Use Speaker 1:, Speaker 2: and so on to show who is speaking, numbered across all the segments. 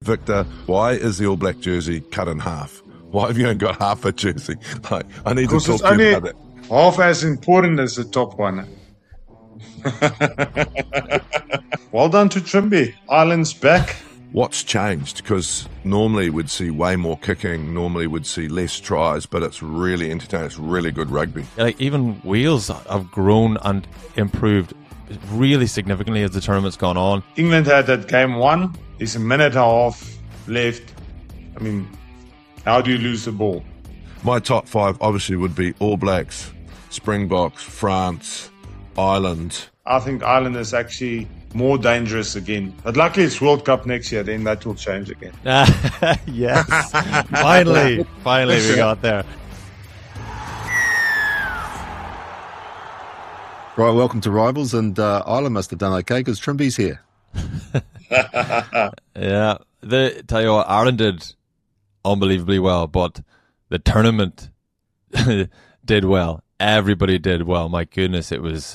Speaker 1: Victor, why is the All Black jersey cut in half? Why have you only got half a jersey? Like, I need to talk to you about that.
Speaker 2: Half as important as the top one. Well done to Trimby. Ireland's back.
Speaker 1: What's changed? Because normally we'd see way more kicking, normally we'd see less tries, but it's really entertaining. It's really good rugby.
Speaker 3: Like, even Wales have grown and improved really significantly as the tournament's gone on.
Speaker 2: England had that game won. There's a minute and a half left. I mean, how do you lose the ball?
Speaker 1: My top five obviously would be All Blacks, Springboks, France, Ireland.
Speaker 2: I think Ireland is actually more dangerous again. But luckily it's World Cup next year, then that will change again.
Speaker 3: Yes. Finally we got there.
Speaker 4: Right, welcome to Rivals, and Ireland must have done okay because Trimby's here.
Speaker 3: Yeah. Tell you what, Ireland did unbelievably well, but the tournament did well. Everybody did well. My goodness,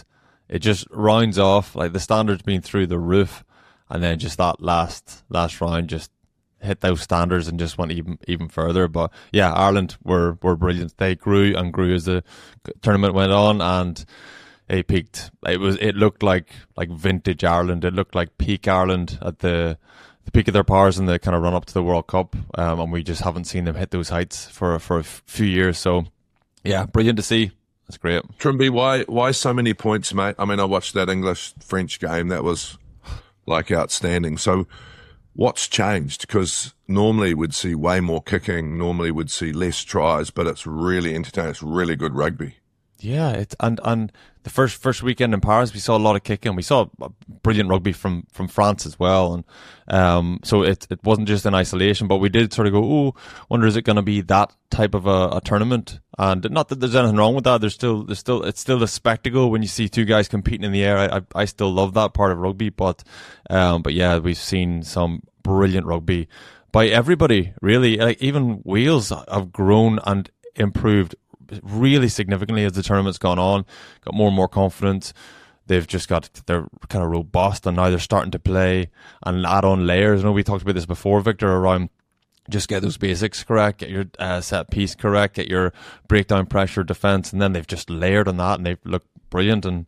Speaker 3: it just rounds off, like the standards being through the roof, and then just that last round just hit those standards and just went even further. But yeah, Ireland were brilliant. They grew and grew as the tournament went on, and they peaked. It looked like vintage Ireland. It looked like peak Ireland at the peak of their powers in the kind of run up to the World Cup, and we just haven't seen them hit those heights for a few years. So yeah, brilliant to see. That's great.
Speaker 1: Trimby, why so many points, mate? I mean, I watched that English-French game. That was like outstanding. So what's changed? Because normally we'd see way more kicking. Normally we'd see less tries, but it's really entertaining. It's really good rugby.
Speaker 3: Yeah, it's and the first weekend in Paris, we saw a lot of kicking. We saw brilliant rugby from France as well, and so it wasn't just in isolation. But we did sort of go, oh, wonder is it going to be that type of a tournament? And not that there's anything wrong with that. It's still a spectacle when you see two guys competing in the air. I still love that part of rugby, but yeah, we've seen some brilliant rugby by everybody really. Like, even Wales have grown and improved really significantly as the tournament's gone on, got more and more confident. They're kind of robust, and now they're starting to play and add on layers. I know we talked about this before, Victor, around just get those basics correct, get your set piece correct, get your breakdown pressure defence, and then they've just layered on that and they've looked brilliant. And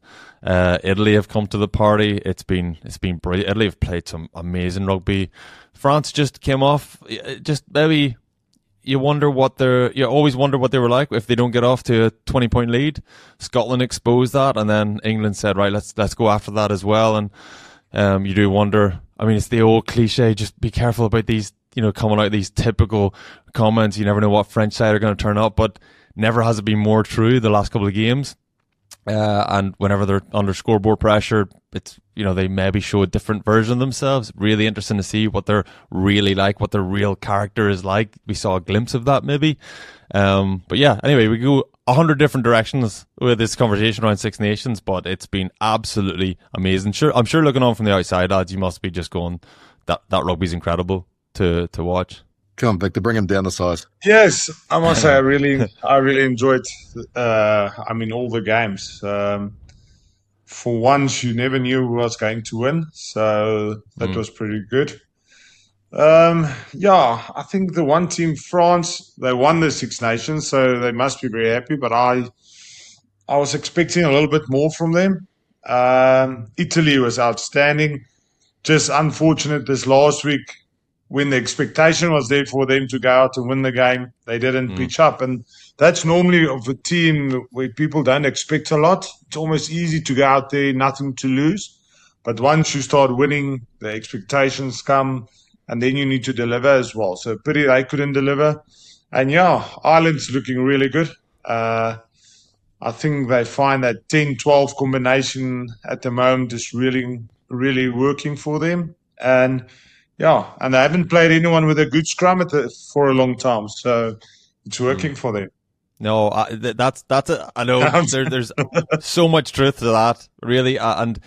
Speaker 3: Italy have come to the party. It's been brilliant. Italy have played some amazing rugby. France just came off, just maybe. You always wonder what they were like if they don't get off to a 20-point lead. Scotland exposed that, and then England said, right, let's go after that as well. And you do wonder. I mean, it's the old cliche: just be careful about these, coming out these typical comments. You never know what French side are going to turn up, but never has it been more true the last couple of games. And whenever they're under scoreboard pressure, it's, they maybe show a different version of themselves. Really interesting to see what they're really like, what their real character is like. We saw a glimpse of that maybe. But yeah, anyway, we go 100 different directions with this conversation around Six Nations, but it's been absolutely amazing. I'm sure looking on from the outside, lads, you must be just going, that rugby's incredible to watch.
Speaker 4: Come on, Victor, bring him down the size.
Speaker 2: Yes, I must say I really enjoyed all the games. For once, you never knew who was going to win, so that was pretty good. I think the one team, France, they won the Six Nations, so they must be very happy, but I was expecting a little bit more from them. Italy was outstanding. Just unfortunate this last week, when the expectation was there for them to go out and win the game, they didn't pitch up. And that's normally of a team where people don't expect a lot. It's almost easy to go out there, nothing to lose. But once you start winning, the expectations come, and then you need to deliver as well. So pity they couldn't deliver. And Ireland's looking really good. I think they find that 10-12 combination at the moment is really, really working for them. And they haven't played anyone with a good scrum for a long time, so it's working for them.
Speaker 3: No, that's it. I know there's so much truth to that, really. And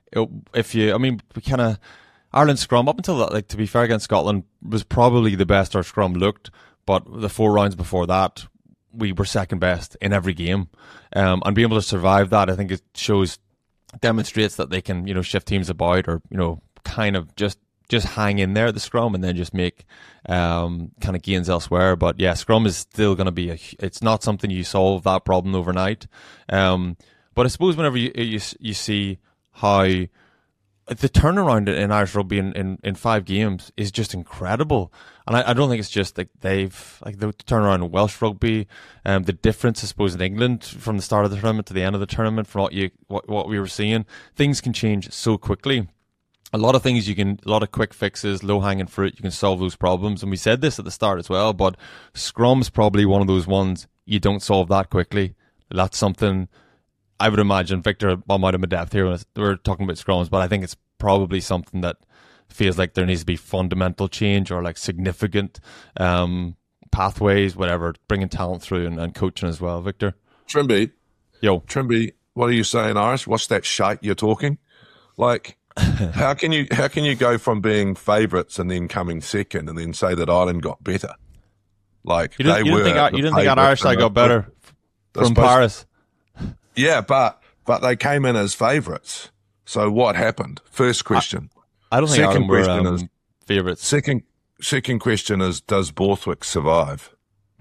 Speaker 3: Ireland's scrum up until that, to be fair, against Scotland was probably the best our scrum looked. But the 4 rounds before that, we were second best in every game, and being able to survive that, I think it demonstrates that they can, shift teams about, or kind of just just hang in there at the scrum and then just make kind of gains elsewhere. But yeah, scrum is still going to be it's not something you solve that problem overnight. But I suppose whenever you see how the turnaround in Irish rugby in 5 games is just incredible. And I don't think it's just like the turnaround in Welsh rugby, the difference I suppose in England from the start of the tournament to the end of the tournament, from what we were seeing, things can change so quickly. A lot of things a lot of quick fixes, low hanging fruit, you can solve those problems. And we said this at the start as well, but scrum's probably one of those ones you don't solve that quickly. That's something I would imagine. Victor, I'm out of my depth here when we're talking about scrums, but I think it's probably something that feels like there needs to be fundamental change or like significant pathways, whatever, bringing talent through and coaching as well. Victor?
Speaker 1: Trimby.
Speaker 3: Yo.
Speaker 1: Trimby, what are you saying, Irish? What's that shite you're talking? Like, how can you go from being favourites and then coming second and then say that Ireland got better? Like,
Speaker 3: you didn't think Irish side got better from Paris?
Speaker 1: Yeah, but they came in as favourites. So what happened? First question.
Speaker 3: I don't think Ireland were favourites.
Speaker 1: Second question is, does Borthwick survive?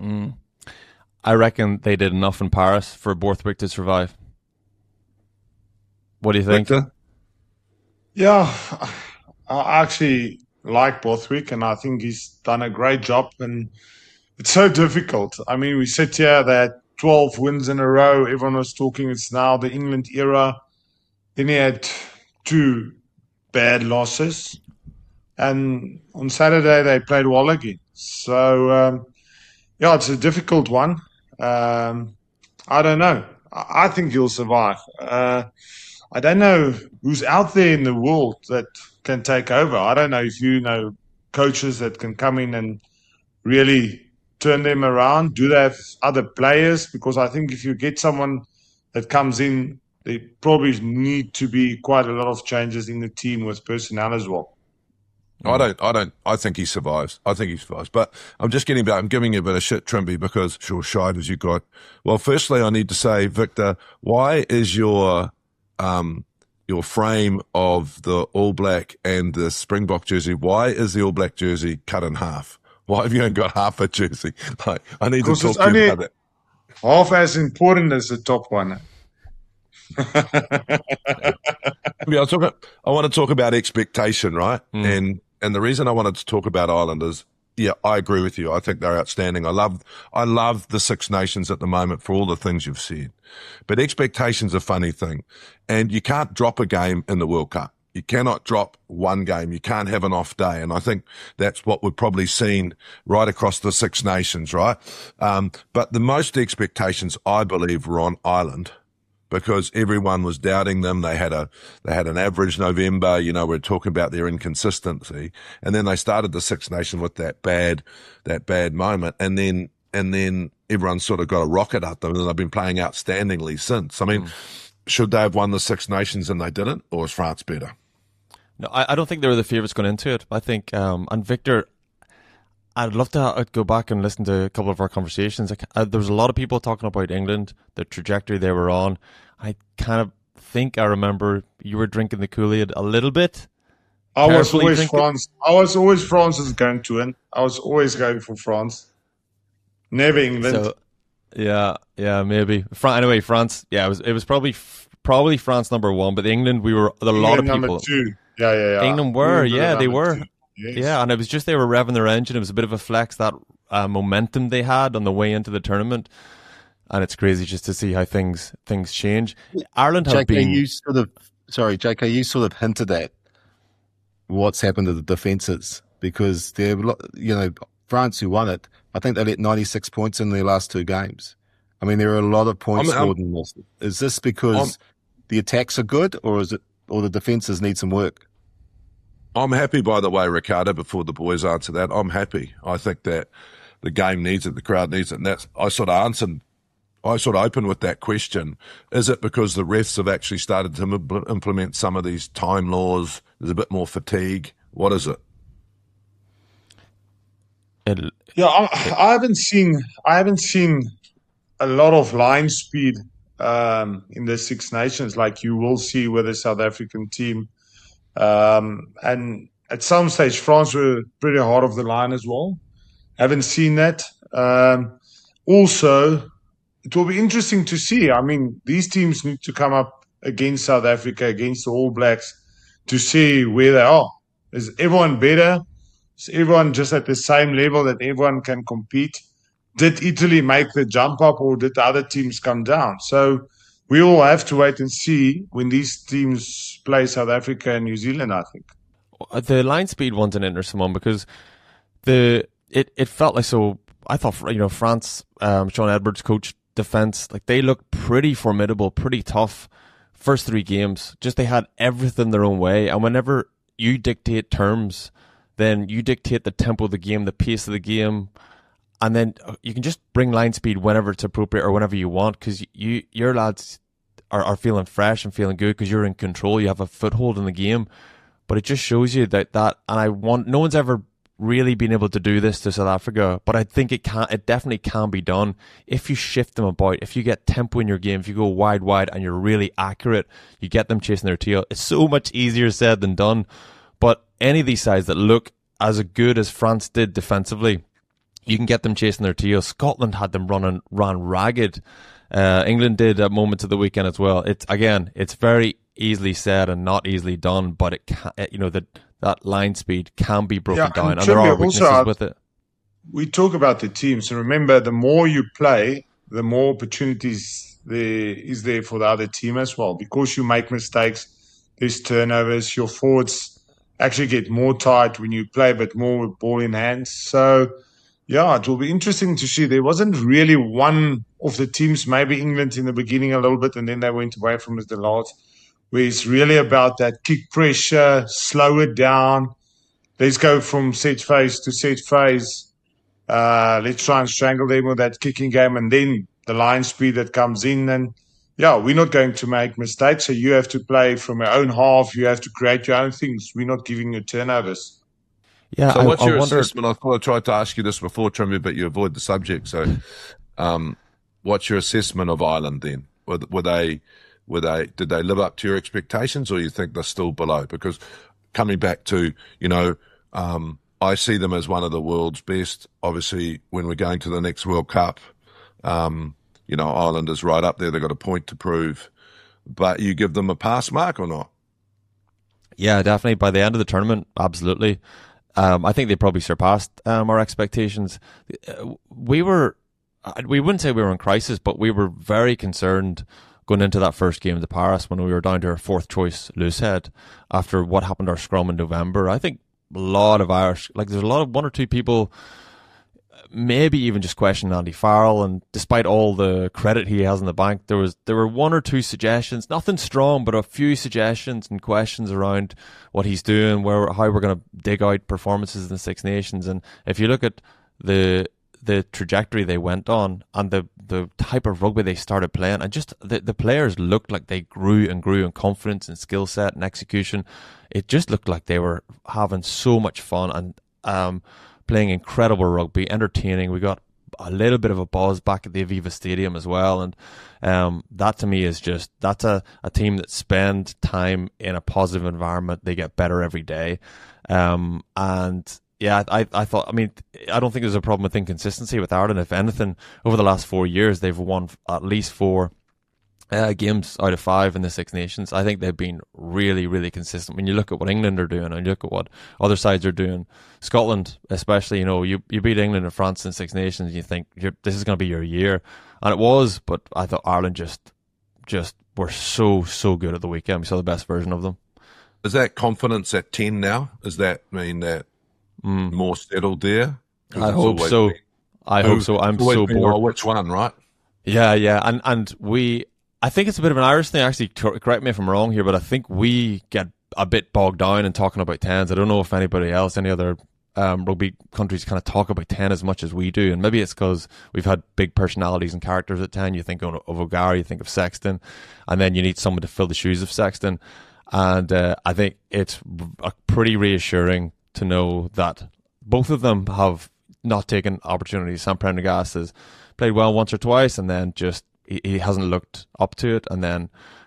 Speaker 3: I reckon they did enough in Paris for Borthwick to survive. What do you think?
Speaker 2: Victor? Yeah, I actually like Borthwick, and I think he's done a great job. And it's so difficult. I mean, we sit here, that 12 wins in a row. Everyone was talking it's now the England era. Then he had 2 bad losses. And on Saturday, they played well again. So, yeah, it's a difficult one. I don't know. I think he'll survive. I don't know who's out there in the world that can take over. I don't know if you know coaches that can come in and really turn them around. Do they have other players? Because I think if you get someone that comes in, there probably need to be quite a lot of changes in the team with personnel as well.
Speaker 1: I think he survives. But I'm just getting back. I'm giving you a bit of shit, Trimby, because sure shite as you got. Well, firstly, I need to say, Victor, why is your frame of the All Black and the Springbok jersey, why is the All Black jersey cut in half? Why have you only got half a jersey? Like, I need to talk to you about that.
Speaker 2: Half as important as the top one.
Speaker 1: Yeah, I want to talk about expectation, right? And the reason I wanted to talk about Ireland is, yeah, I agree with you. I think they're outstanding. I love the Six Nations at the moment for all the things you've said. But expectation's a funny thing. And you can't drop a game in the World Cup. You cannot drop one game. You can't have an off day. And I think that's what we've probably seen right across the Six Nations, right? But the most expectations, I believe, were on Ireland, because everyone was doubting them. They had an average November, we're talking about their inconsistency. And then they started the Six Nations with that bad moment. And then everyone sort of got a rocket at them, and they've been playing outstandingly since. I mean, should they have won the Six Nations and they didn't, or is France better?
Speaker 3: No, I don't think they were the favourites going into it. I think, and Victor, I'd love to go back and listen to a couple of our conversations. There was a lot of people talking about England, the trajectory they were on. I kind of think I remember you were drinking the Kool-Aid a little bit.
Speaker 2: I was always France. I was always France's going to win. I was always going for France. Never England.
Speaker 3: So, yeah, maybe. Anyway, France. Yeah, it was probably France number 1, but England, we were a lot of people.
Speaker 2: Number 2. Yeah.
Speaker 3: England were, they were.
Speaker 2: 2. Yes.
Speaker 3: Yeah, and it was just they were revving their engine. It was a bit of a flex, that momentum they had on the way into the tournament. And it's crazy just to see how things change. Ireland have been...
Speaker 4: JK, you sort of hinted at what's happened to the defences, because France, who won it, I think they let 96 points in their last 2 games. I mean, there are a lot of points scored in this. Is this because the attacks are good, or the defences need some work?
Speaker 1: I'm happy, by the way, Ricardo, before the boys answer that. I'm happy. I think that the game needs it, the crowd needs it. And I sort of opened with that question. Is it because the refs have actually started to implement some of these time laws? There's a bit more fatigue. What is it?
Speaker 2: I haven't seen a lot of line speed in the Six Nations like you will see with the South African team. And at some stage, France were pretty hard off the line as well. Haven't seen that. Also, it will be interesting to see. I mean, these teams need to come up against South Africa, against the All Blacks, to see where they are. Is everyone better? Is everyone just at the same level that everyone can compete? Did Italy make the jump up, or did the other teams come down? So we all have to wait and see when these teams play South Africa and New Zealand, I think.
Speaker 3: The line speed one's an interesting one because it felt like, so I thought, France, Sean Edwards coached defence, like they looked pretty formidable, pretty tough first 3 games. Just they had everything their own way, and whenever you dictate terms, then you dictate the tempo of the game, the pace of the game, and then you can just bring line speed whenever it's appropriate or whenever you want, because your lads are feeling fresh and feeling good because you're in control, you have a foothold in the game. But it just shows you that and no one's ever really been able to do this to South Africa, but I think it definitely can be done if you shift them about, if you get tempo in your game, if you go wide and you're really accurate, you get them chasing their tail. It's so much easier said than done. But any of these sides that look as good as France did defensively, you can get them chasing their tail. Scotland had them ran ragged. England did at moments of the weekend as well. It's very easily said and not easily done, but it can, that line speed can be broken down, and there are weaknesses with it.
Speaker 2: We talk about the teams, and remember, the more you play, the more opportunities there is there for the other team as well. Because you make mistakes, there's turnovers, your forwards actually get more tight when you play a bit more with ball in hand. So, yeah, it will be interesting to see. There wasn't really one of the teams, maybe England in the beginning a little bit, and then they went away from it the last, where it's really about that kick pressure, slow it down. Let's go from set phase to set phase. Let's try and strangle them with that kicking game, and then the line speed that comes in. And yeah, we're not going to make mistakes, so you have to play from your own half. You have to create your own things. We're not giving you turnovers.
Speaker 3: Yeah.
Speaker 1: So what's your assessment? I thought I tried to ask you this before, Trimmy, but you avoid the subject. So what's your assessment of Ireland then? Did they live up to your expectations, or you think they're still below? Because coming back to, I see them as one of the world's best. Obviously, when we're going to the next World Cup, Ireland is right up there. They've got a point to prove. But you give them a pass mark or not?
Speaker 3: Yeah, definitely. By the end of the tournament, absolutely. I think they probably surpassed our expectations. We wouldn't say we were in crisis, but we were very concerned going into that first game to Paris when we were down to our 4th choice loosehead after what happened to our scrum in November. I think a lot of Irish, there's a lot of 1 or 2 people maybe even just questioning Andy Farrell, and despite all the credit he has in the bank, there were 1 or 2 suggestions, nothing strong, but a few suggestions and questions around what he's doing, how we're going to dig out performances in the Six Nations. And if you look at the trajectory they went on and the type of rugby they started playing, and just the players looked like they grew in confidence and skill set and execution. It just looked like they were having so much fun and playing incredible rugby, entertaining. We got a little bit of a buzz back at the Aviva Stadium as well, and that to me is that's a team that spend time in a positive environment. They get better every day, and yeah, I thought, I don't think there's a problem with inconsistency with Ireland. If anything, over the last 4 years, they've won at least 4 games out of 5 in the Six Nations. I think they've been really, really consistent. When you look at what England are doing and you look at what other sides are doing, Scotland especially, you beat England and France in Six Nations, and you think this is going to be your year. And it was, but I thought Ireland just were so good at the weekend. We saw the best version of them.
Speaker 1: Is that confidence at 10 now? Does that mean that more settled there?
Speaker 3: I hope so. I'm so bored.
Speaker 1: Which one, right?
Speaker 3: Yeah. And I think it's a bit of an Irish thing, actually. Correct me if I'm wrong here, but I think we get a bit bogged down in talking about 10s. I don't know if any other rugby countries kind of talk about 10 as much as we do. And maybe it's because we've had big personalities and characters at 10. You think of O'Gara, you think of Sexton, and then you need someone to fill the shoes of Sexton. And I think it's pretty reassuring to know that both of them have not taken opportunities. Sam Prendergast has played well once or twice, and then just he hasn't looked up to it. And then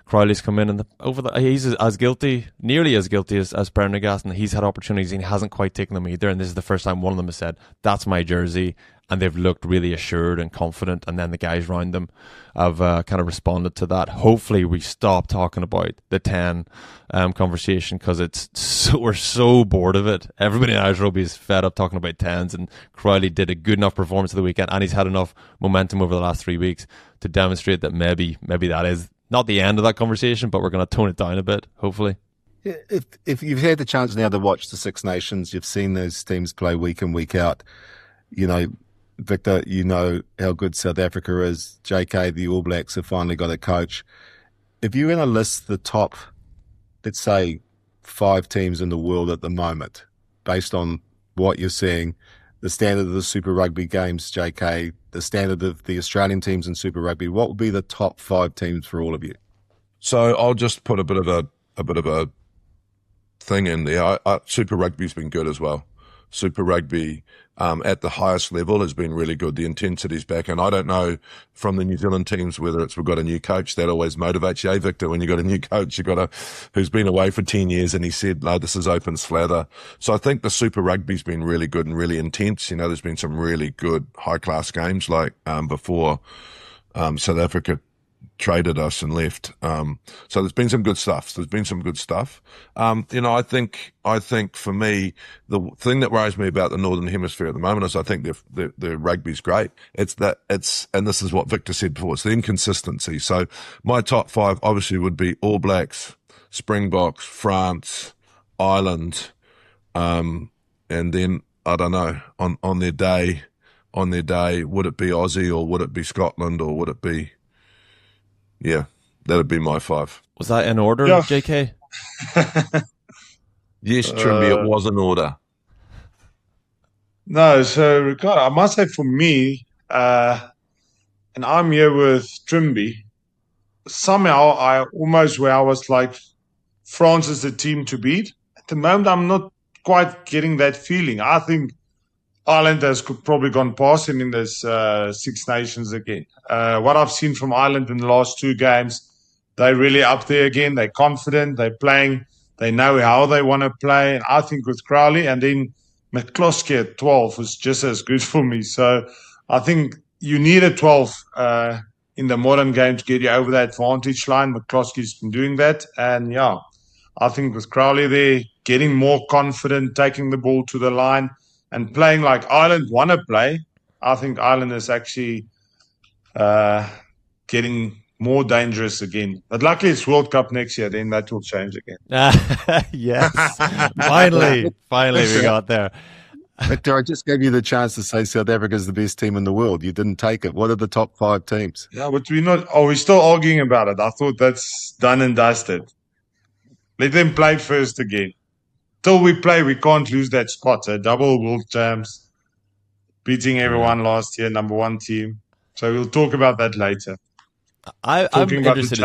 Speaker 3: Crowley's come in and he's as guilty, nearly as guilty as Prendergast, and he's had opportunities and he hasn't quite taken them either. And this is the first time one of them has said, "That's my jersey," and they've looked really assured and confident. And then the guys around them have kind of responded to that. Hopefully, we stop talking about the 10 conversation, because we're so bored of it. Everybody in Irish rugby is fed up talking about 10s, and Crowley did a good enough performance of the weekend, and he's had enough momentum over the last 3 weeks to demonstrate that maybe that is not the end of that conversation, but we're going to tone it down a bit, hopefully.
Speaker 4: If you've had the chance now to watch the Six Nations, you've seen those teams play week in, week out. You know, Victor, you know how good South Africa is. JK, the All Blacks have finally got a coach. If you're going to list the top, let's say, 5 teams in the world at the moment, based on what you're seeing, the standard of the Super Rugby games, JK, the standard of the Australian teams in Super Rugby, what would be the top 5 teams for all of you?
Speaker 1: So I'll just put a bit of a thing in there. Super Rugby's been good as well. Super Rugby at the highest level has been really good. The intensity's back, and I don't know from the New Zealand teams whether it's we've got a new coach that always motivates you. Hey, Victor, when you got a new coach, who's been away for 10 years, and he said, "No, this is open slather." So I think the Super Rugby's been really good and really intense. You know, there's been some really good high class games like before South Africa traded us and left. So there's been some good stuff. You know, I think for me, the thing that worries me about the Northern Hemisphere at the moment is I think their rugby's great. And this is what Victor said before, it's the inconsistency. So my top 5 obviously would be All Blacks, Springboks, France, Ireland, and then, I don't know, on their day, would it be Aussie or would it be Scotland or would it be, yeah, that'd be my 5.
Speaker 3: Was that in order,
Speaker 2: Yeah.
Speaker 3: JK?
Speaker 1: Yes, Trimby, it was in order.
Speaker 2: No, so Ricardo, I must say for me, and I'm here with Trimby, somehow I was like, France is the team to beat. At the moment, I'm not quite getting that feeling. I think Ireland has probably gone past him in this Six Nations again. What I've seen from Ireland in the last 2 games, they're really up there again. They're confident. They're playing. They know how they want to play. And I think with Crowley and then McCloskey at 12 was just as good for me. So I think you need a 12 in the modern game to get you over that vantage line. McCloskey's been doing that. And yeah, I think with Crowley there, getting more confident, taking the ball to the line, and playing like Ireland want to play, I think Ireland is actually getting more dangerous again. But luckily it's World Cup next year, then that will change again.
Speaker 3: Yes. Finally we got there.
Speaker 4: Victor, I just gave you the chance to say South Africa's the best team in the world. You didn't take it. What are the top 5 teams?
Speaker 2: Yeah, but we're still arguing about it. I thought that's done and dusted. Let them play first again. Till we play, we can't lose that spot. So double world champs, beating everyone last year, number 1 team. So we'll talk about that later.
Speaker 3: I'm interested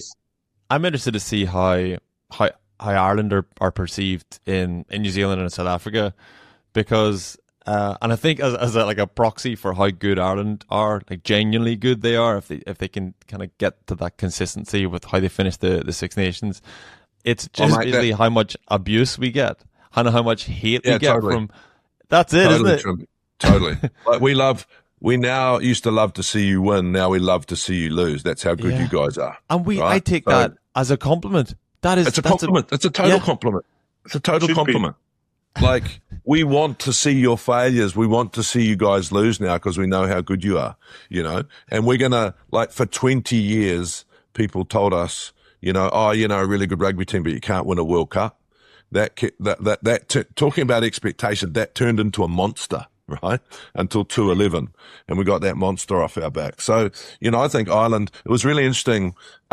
Speaker 3: to see how Ireland are perceived in New Zealand and South Africa, because and I think as a proxy for how good Ireland are, like genuinely good they are, if they can kind of get to that consistency with how they finish the Six Nations. It's just basically how much abuse we get and how much hate we get from. That's it,
Speaker 1: totally,
Speaker 3: isn't it?
Speaker 1: Totally. Like we now used to love to see you win. Now we love to see you lose. That's how good you guys are.
Speaker 3: And
Speaker 1: right?
Speaker 3: I take that as a compliment.
Speaker 1: It's a compliment. It's a total compliment. It's a total compliment. Like, we want to see your failures. We want to see you guys lose now because we know how good you are, you know, and we're going to, like, for 20 years, people told us, you know, a really good rugby team, but you can't win a World Cup. Talking about expectation, that turned into a monster, right? Until 2011, and we got that monster off our back. So, you know, I think Ireland, it was really interesting,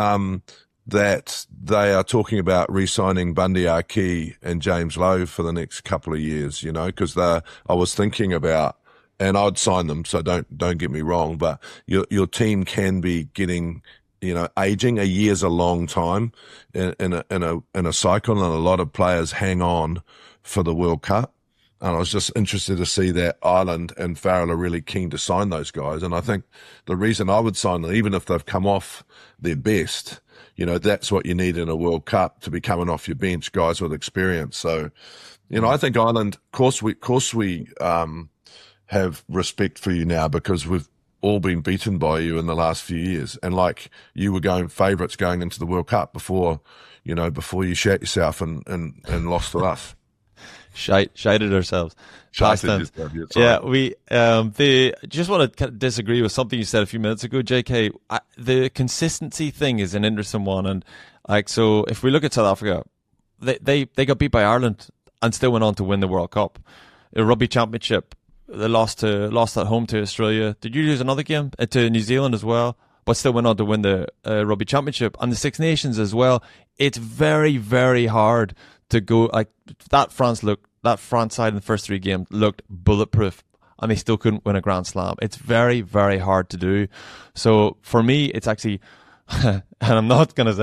Speaker 1: that they are talking about re-signing Bundy Aki and James Lowe for the next couple of years, you know, because I was thinking about, and I'd sign them, so don't get me wrong, but your team can be getting, you know, aging. A year's a long time in a cycle, and a lot of players hang on for the World Cup. And I was just interested to see that Ireland and Farrell are really keen to sign those guys. And I think the reason I would sign them, even if they've come off their best, that's what you need in a World Cup, to be coming off your bench, guys with experience. So, I think Ireland, of course we have respect for you now, because we've all been beaten by you in the last few years. And like, you were favourites going into the World Cup before you shat yourself and lost to us.
Speaker 3: Shited ourselves. Yeah, we just want to disagree with something you said a few minutes ago, JK. The consistency thing is an interesting one, and so if we look at South Africa, they got beat by Ireland and still went on to win the World Cup. The Rugby Championship, they lost at home to Australia. Did you lose another game to New Zealand as well? But still went on to win the Rugby Championship and the Six Nations as well. It's very, very hard to go that. France side in the first 3 games looked bulletproof, and they still couldn't win a Grand Slam. It's very, very hard to do. So for me, it's actually, and I'm not going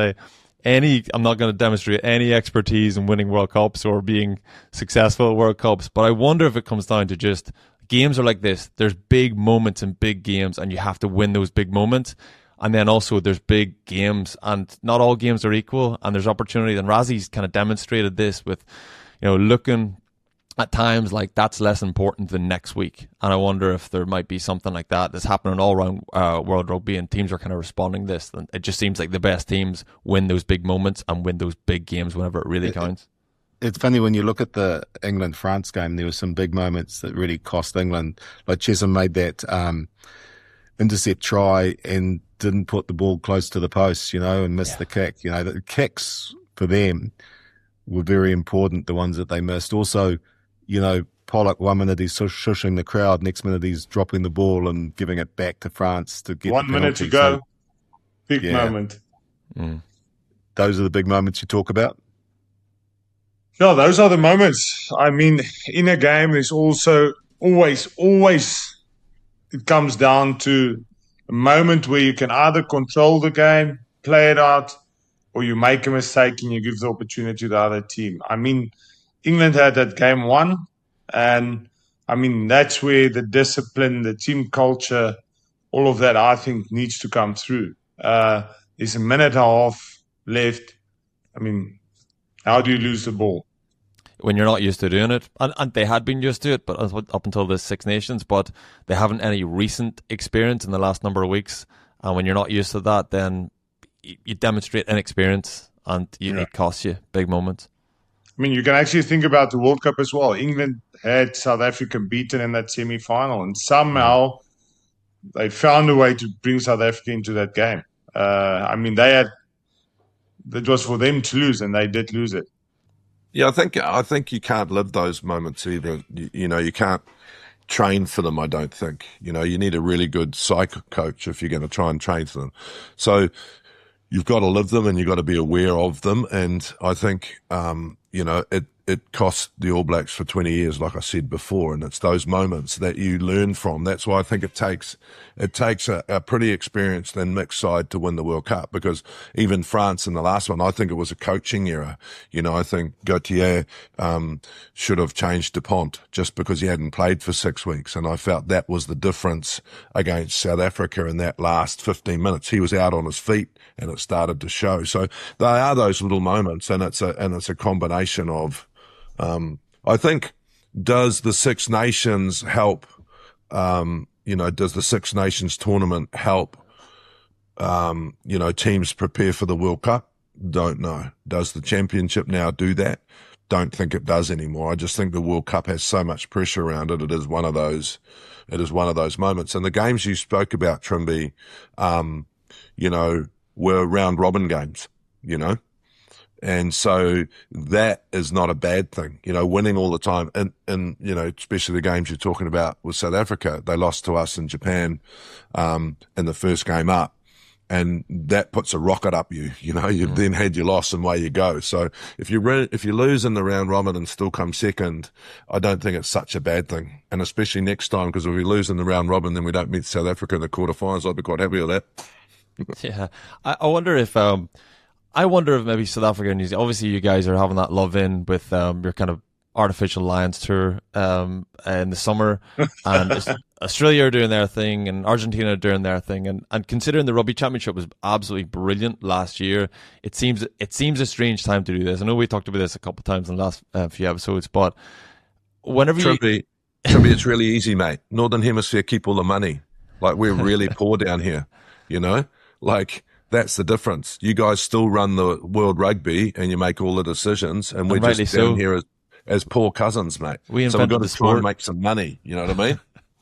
Speaker 3: to demonstrate any expertise in winning World Cups or being successful at World Cups, but I wonder if it comes down to just games are like this. There's big moments in big games, and you have to win those big moments. And then also there's big games, and not all games are equal, and there's opportunity. And Rassie's kind of demonstrated this with, looking at times like that's less important than next week. And I wonder if there might be something like that that's happening all around World Rugby, and teams are kind of responding to this. And it just seems like the best teams win those big moments and win those big games whenever it really counts.
Speaker 4: It's funny when you look at the England-France game, there were some big moments that really cost England. Like Chesham made that intercept try and didn't put the ball close to the post, and missed the kick. The kicks for them were very important, the ones that they missed. Also, Pollock, 1 minute he's shushing the crowd, next minute he's dropping the ball and giving it back to France to get
Speaker 2: 1 minute to go. Big moment.
Speaker 4: Those are the big moments you talk about?
Speaker 2: No, those are the moments. I mean, in a game, there's also always, it comes down to a moment where you can either control the game, play it out, or you make a mistake and you give the opportunity to the other team. I mean, England had that game won, and I mean, that's where the discipline, the team culture, all of that, I think, needs to come through. There's a minute and a half left. I mean, how do you lose the ball?
Speaker 3: When you're not used to doing it, and they had been used to it, but up until the Six Nations, but they haven't any recent experience in the last number of weeks. And when you're not used to that, then you demonstrate inexperience, and it costs you big moments.
Speaker 2: I mean, you can actually think about the World Cup as well. England had South Africa beaten in that semi-final, and somehow they found a way to bring South Africa into that game. I mean, it was for them to lose, and they did lose it.
Speaker 1: Yeah, I think you can't live those moments either. You can't train for them, I don't think. You need a really good psych coach if you're going to try and train for them. So you've got to live them, and you've got to be aware of them. And I think, it cost the All Blacks for 20 years, like I said before, and it's those moments that you learn from. That's why I think it takes a pretty experienced and mixed side to win the World Cup, because even France in the last one, I think it was a coaching error. I think Gauthier should have changed Dupont just because he hadn't played for 6 weeks, and I felt that was the difference against South Africa in that last 15 minutes. He was out on his feet, and it started to show. So they are those little moments, and it's a combination of. I think, does the Six Nations help? Does the Six Nations tournament help? Teams prepare for the World Cup? Don't know. Does the championship now do that? Don't think it does anymore. I just think the World Cup has so much pressure around it. It is one of those moments. And the games you spoke about, Trimby, were round robin games, And so that is not a bad thing, winning all the time. And especially the games you're talking about with South Africa, they lost to us in Japan, in the first game up. And that puts a rocket up you, you've then had your loss and away you go. So if you lose in the round robin and still come second, I don't think it's such a bad thing. And especially next time, because if we lose in the round robin, then we don't meet South Africa in the quarterfinals. I'd be quite happy with that.
Speaker 3: Yeah. I wonder if maybe South Africa and New Zealand, obviously you guys are having that love in with your kind of artificial Lions tour in the summer, and Australia are doing their thing and Argentina are doing their thing, and considering the Rugby Championship was absolutely brilliant last year, it seems a strange time to do this. I know we talked about this a couple of times in the last few episodes, but whenever
Speaker 1: Trumpy, it's really easy, mate. Northern Hemisphere keep all the money. Like, we're really poor down here, you know? Like, that's the difference. You guys still run the world rugby and you make all the decisions, and we're just down here as poor cousins, mate. So we've got to try and make some money, you know what I mean?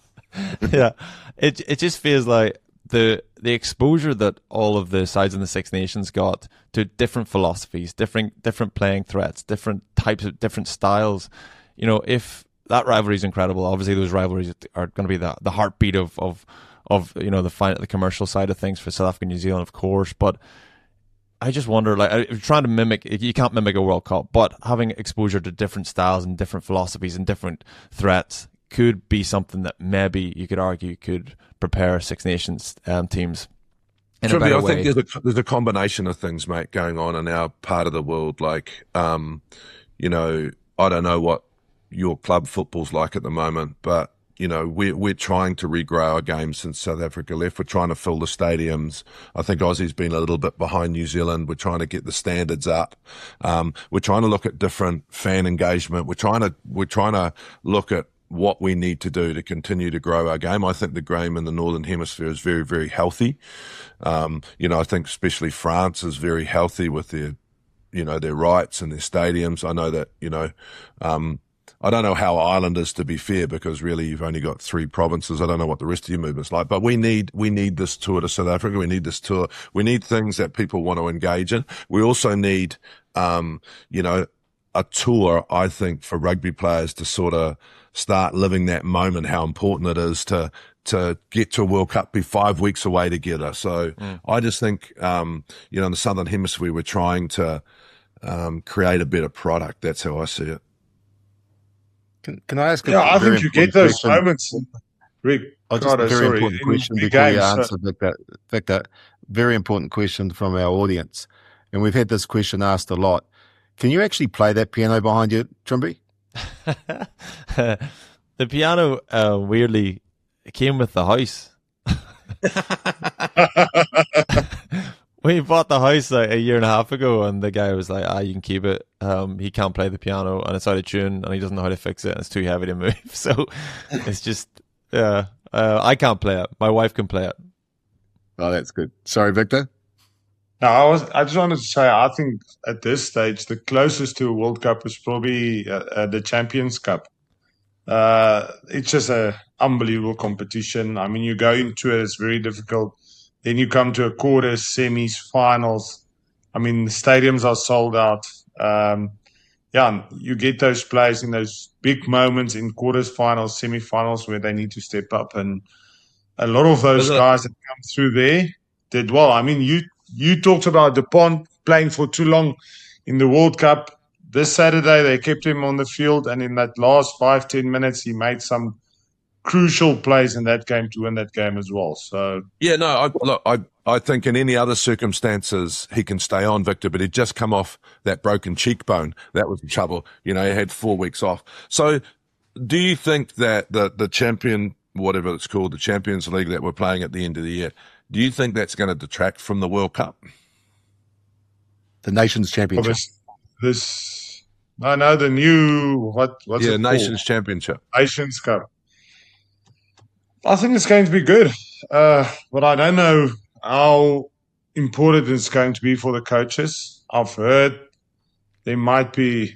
Speaker 3: Yeah, it just feels like the exposure that all of the sides in the Six Nations got to different philosophies, different playing threats, different types of different styles. You know, if that rivalry is incredible, obviously those rivalries are going to be the heartbeat of you know, the commercial side of things for South Africa and New Zealand, of course. But I just wonder, like, if you're trying to mimic, you can't mimic a World Cup, but having exposure to different styles and different philosophies and different threats could be something that maybe you could argue could prepare Six Nations teams in a better way.
Speaker 1: I think there's a combination of things, mate, going on in our part of the world. Like, you know, I don't know what your club football's like at the moment, but you know, we're trying to regrow our game since South Africa left. We're trying to fill the stadiums. I think Aussie's been a little bit behind New Zealand. We're trying to get the standards up. We're trying to look at different fan engagement. We're trying to look at what we need to do to continue to grow our game. I think the game in the Northern Hemisphere is very, very healthy. You know, I think especially France is very healthy with their, you know, their rights and their stadiums. I know that, you know, I don't know how Ireland is, to be fair, because really you've only got 3 provinces. I don't know what the rest of your movement's like, but we need this tour to South Africa. We need this tour. We need things that people want to engage in. We also need, you know, a tour, I think, for rugby players to sort of start living that moment, how important it is to get to a World Cup, be 5 weeks away together. So I just think, you know, in the Southern Hemisphere, we're trying to create a better product. That's how I see it.
Speaker 4: Can I ask?
Speaker 2: I think you get those moments, Rick.
Speaker 4: Just a very important question before you answer, Victor. Very important question from our audience, and we've had this question asked a lot. Can you actually play that piano behind you, Trimby?
Speaker 3: The piano, weirdly, came with the house. We bought the house like a year and a half ago, and the guy was like, you can keep it. He can't play the piano, and it's out of tune, and he doesn't know how to fix it, and it's too heavy to move. So it's just, I can't play it. My wife can play it.
Speaker 4: Oh, that's good. Sorry, Victor?
Speaker 2: No, I just wanted to say, I think at this stage, the closest to a World Cup is probably the Champions Cup. It's just an unbelievable competition. I mean, you go into it, it's very difficult. Then you come to a quarters, semis, finals. I mean, the stadiums are sold out. You get those players in those big moments in quarters, finals, semi-finals where they need to step up. And a lot of those guys that come through there did well. I mean, you talked about Dupont playing for too long in the World Cup. This Saturday, they kept him on the field, and in that last 5-10 minutes, he made some crucial plays in that game to win that game as well. So
Speaker 1: yeah, no, I think in any other circumstances he can stay on, Victor, but he'd just come off that broken cheekbone. That was the trouble. You know, he had 4 weeks off. So do you think that the champion, whatever it's called, the Champions League that we're playing at the end of the year, do you think that's going to detract from the World Cup?
Speaker 4: The Nations Championship.
Speaker 2: The new, what's it
Speaker 1: Nations
Speaker 2: called?
Speaker 1: Championship.
Speaker 2: Nations Cup. I think it's going to be good, but I don't know how important it's going to be for the coaches. I've heard there might be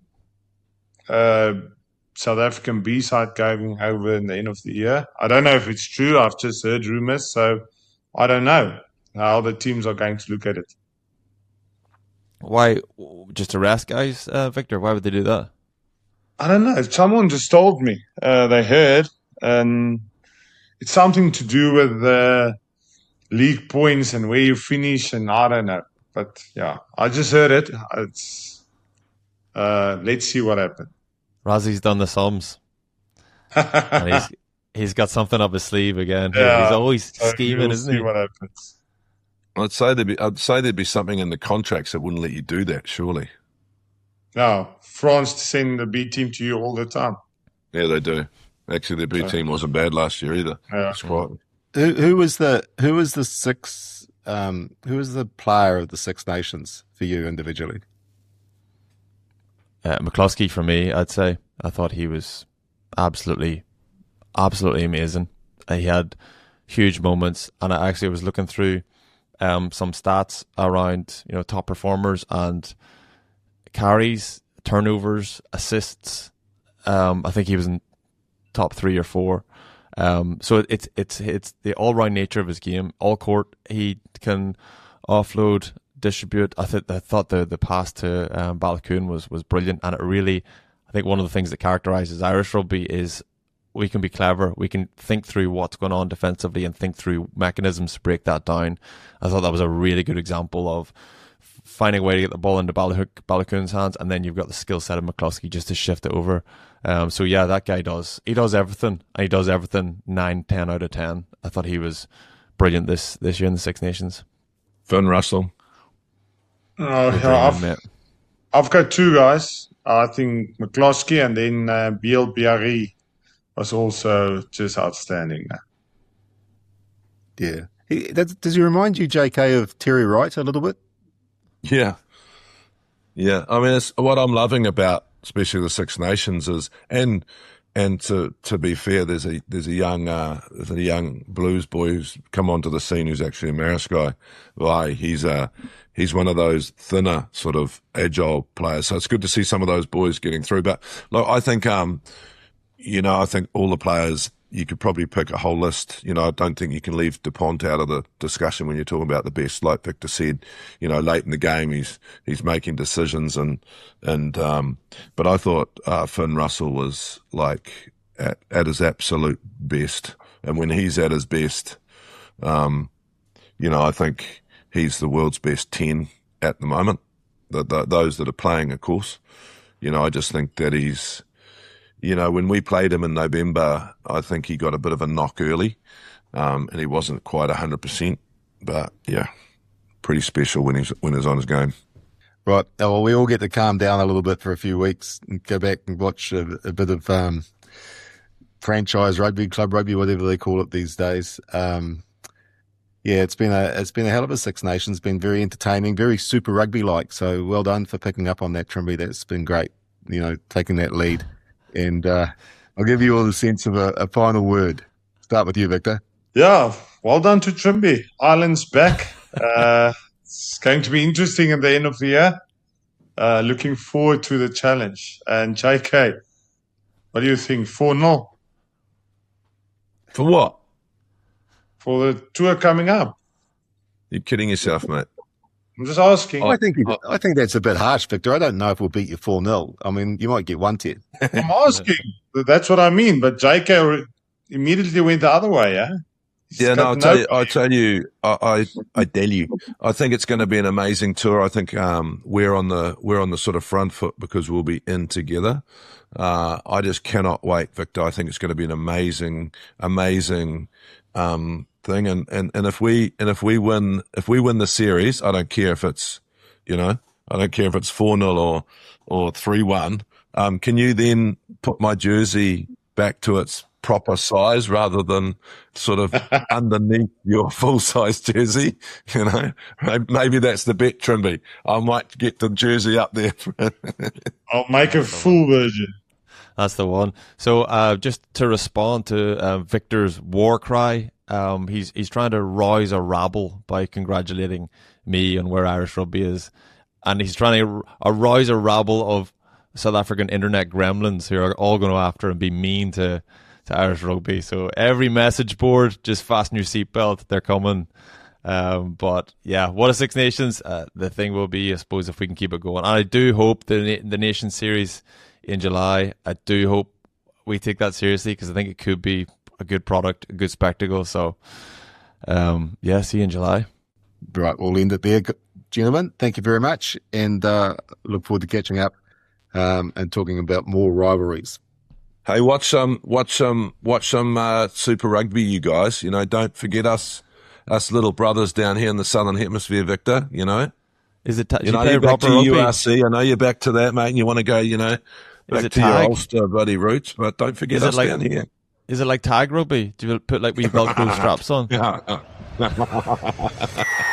Speaker 2: South African B-side going over in the end of the year. I don't know if it's true. I've just heard rumors, so I don't know how the teams are going to look at it.
Speaker 3: Why? Just to rest guys, Victor? Why would they do that?
Speaker 2: I don't know. Someone just told me. They heard, and it's something to do with the league points and where you finish, and I don't know. But yeah, I just heard it. It's let's see what happens.
Speaker 3: Razzie's done the sums. And he's got something up his sleeve again.
Speaker 2: Yeah,
Speaker 3: he's always scheming, isn't he?
Speaker 2: What happens.
Speaker 1: I'd say there'd be something in the contracts that wouldn't let you do that, surely.
Speaker 2: No, France send the B team to you all the time.
Speaker 1: Yeah, they do. Actually, their B team wasn't bad last year either.
Speaker 2: Yeah.
Speaker 1: Squad.
Speaker 4: Who was the player of the Six Nations for you individually?
Speaker 3: McCluskey for me, I'd say. I thought he was absolutely amazing. He had huge moments, and I actually was looking through some stats around top performers and carries, turnovers, assists. I think he was in top 3 or 4. So it's the all round nature of his game. All court, he can offload, distribute. I thought the pass to Balakoon was brilliant, and it really, I think one of the things that characterises Irish rugby is we can be clever. We can think through what's going on defensively and think through mechanisms to break that down. I thought that was a really good example of finding a way to get the ball into Balakoon's hands, and then you've got the skill set of McCluskey just to shift it over. So yeah, that guy does everything, and he does everything 9, 10 out of 10. I thought he was brilliant this year in the Six Nations.
Speaker 1: Finn Russell.
Speaker 2: I've got 2 guys. I think McCluskey and then Biel Biarri was also just outstanding.
Speaker 4: Yeah. Does he remind you, JK, of Terry Wright a little bit?
Speaker 1: Yeah. I mean, it's what I'm loving about especially the Six Nations is, and to be fair, there's a young blues boy who's come onto the scene who's actually a Marist guy. He's one of those thinner sort of agile players. So it's good to see some of those boys getting through. But look, I think I think all the players, you could probably pick a whole list. I don't think you can leave DuPont out of the discussion when you're talking about the best. Like Victor said, late in the game, he's making decisions but I thought Finn Russell was like at his absolute best. And when he's at his best, I think he's the world's best 10 at the moment. Those that are playing, of course. I just think that he's, when we played him in November, I think he got a bit of a knock early, and he wasn't quite 100%. But yeah, pretty special when he's on his game.
Speaker 4: Right. Well, we all get to calm down a little bit for a few weeks and go back and watch a bit of franchise rugby, club rugby, whatever they call it these days. It's been a hell of a Six Nations. It's been very entertaining, very Super Rugby like. So well done for picking up on that, Trimby. That's been great. Taking that lead. And I'll give you all the sense of a final word. Start with you, Victor.
Speaker 2: Yeah, well done to Trimby. Ireland's back. It's going to be interesting at the end of the year. Looking forward to the challenge. And JK, what do you think? 4-0?
Speaker 1: For what?
Speaker 2: For the tour coming up.
Speaker 1: You're kidding yourself, mate.
Speaker 2: I'm just asking.
Speaker 4: I think that's a bit harsh, Victor. I don't know if we'll beat you 4-0. I mean, you might get 1-10.
Speaker 2: I'm asking. That's what I mean. But JK immediately went the other way, yeah?
Speaker 1: Yeah, no, I tell you, I tell you, I think it's going to be an amazing tour. I think we're on the sort of front foot because we'll be in together. I just cannot wait, Victor. I think it's going to be an amazing thing. And if we win the series, I don't care if it's I don't care if it's 4-0 or 3-1. Can you then put my jersey back to its proper size rather than sort of underneath your full size jersey? Maybe that's the bet, Trimby. I might get the jersey up there.
Speaker 2: I'll make a full version.
Speaker 3: That's the one. So just to respond to Victor's war cry, he's trying to rouse a rabble by congratulating me on where Irish rugby is, and he's trying to rouse a rabble of South African internet gremlins who are all going to after and be mean to Irish rugby. So every message board, just fasten your seatbelt, they're coming. But yeah, what a Six Nations. The thing will be, I suppose, if we can keep it going. And I do hope the Nation Series in July, I do hope we take that seriously, because I think it could be a good product, a good spectacle. So see you in July.
Speaker 4: Right, we'll end it there, gentlemen. Thank you very much, and look forward to catching up and talking about more rivalries.
Speaker 1: Hey, watch some Super Rugby, you guys. Don't forget us little brothers down here in the Southern Hemisphere, Victor.
Speaker 3: Is it?
Speaker 1: You're back to URC. I know you're back to that, mate. And you want to go, back to your Ulster bloody roots, but don't forget us down here.
Speaker 3: Is it like tag rugby? Do you put like wee Velcro straps on?
Speaker 1: Yeah.